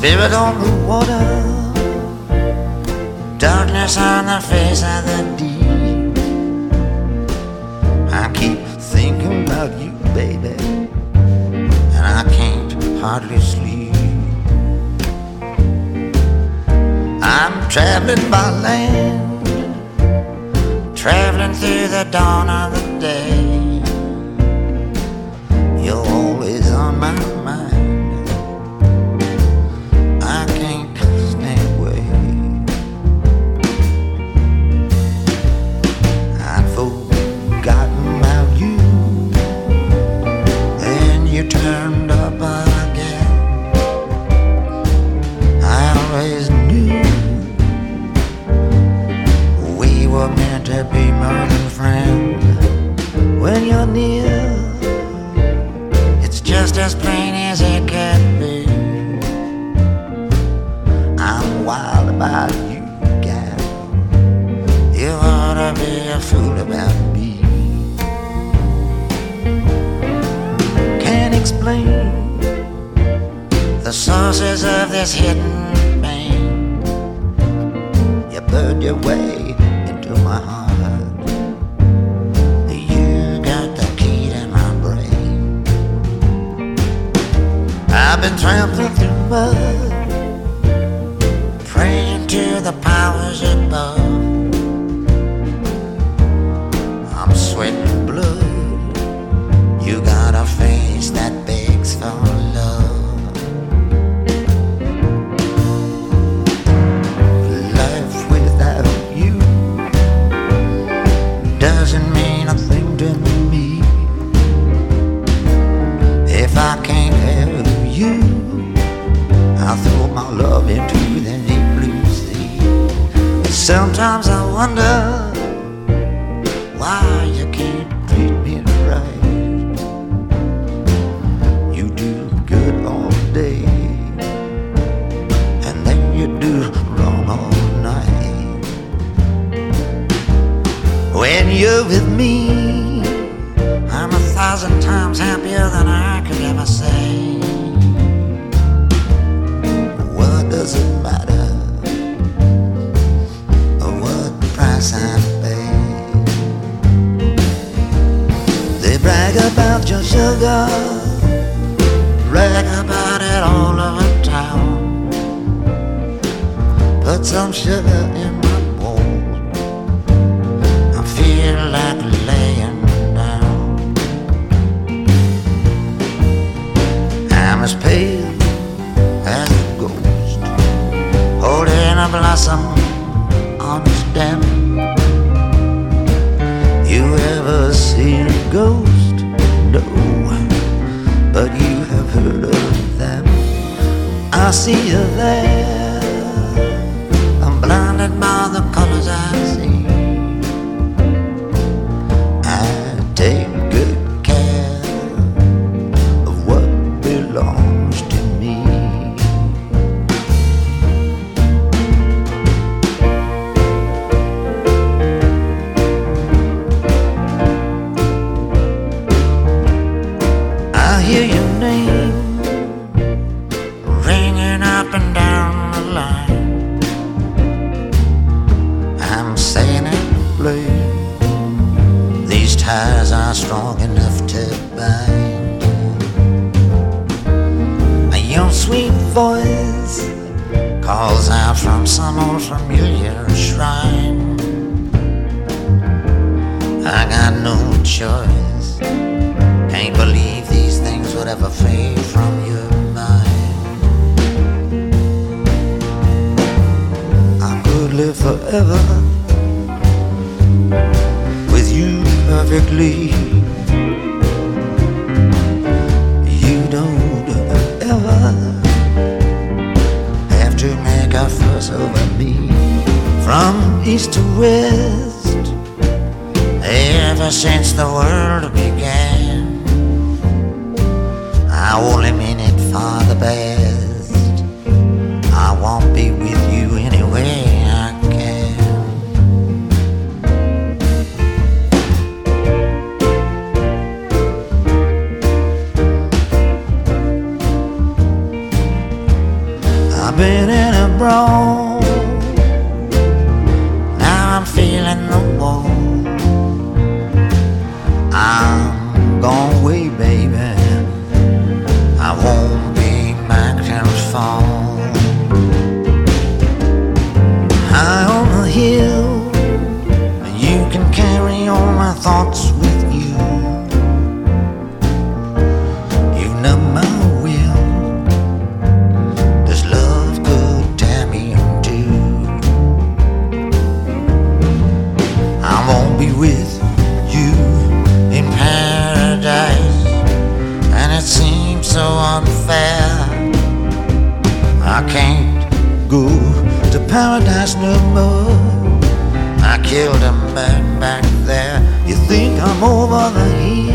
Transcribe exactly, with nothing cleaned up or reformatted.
Spirit on the water, darkness on the face of the deep. I keep thinking about you, baby, and I can't hardly sleep. I'm traveling by land, traveling through the dawn of the day. You're always on my mind. Turned up again. I always knew we were meant to be more than friends. When you're near, it's just as plain as it can be. I'm wild about you, gal. You ought to be a fool about me. Explain the sources of this hidden pain. You burned your way into my heart. You got the key to my brain. I've been trampling through mud, praying to the powers above. I'm sweating blood. You got a face that begs for love. Life without you doesn't mean a thing to me. If I can't have you, I'll throw my love into the deep blue sea. Sometimes I wonder why you can't treat me right. And then you do wrong all night. When you're with me, I'm a thousand times happier than I could ever say. What does it matter what price I pay? They brag about your sugar, brag about it all over town. Put some sugar in my bowl, I feel like laying down. I'm as pale as a ghost, holding a blossom on a stem. You ever seen a ghost? No, but you have heard of them. I see you there, I'm blinded by the colors I see. I take good care of what belongs to me. I hear your name ringing up and down the line. I'm saying it plain, these ties are strong enough to bind. Your sweet voice calls out from some old familiar shrine. I got no choice, can't believe these things would ever fade from your mind. I could live forever with you perfectly. You don't ever have to make a fuss over me. From east to west, ever since the world began, I only mean it for the best. I won't be with you any way I can. I've been in a brawl. Now I'm feeling the wall. I'm gone away, baby. I won't be back till fall. High on the hill, you can carry all my thoughts with you. You've numbed my will. This love could tear me in two. I won't be with you in paradise, and it seems so unfair. I can't go to paradise no more. I killed a man back there. You think I'm over the hill?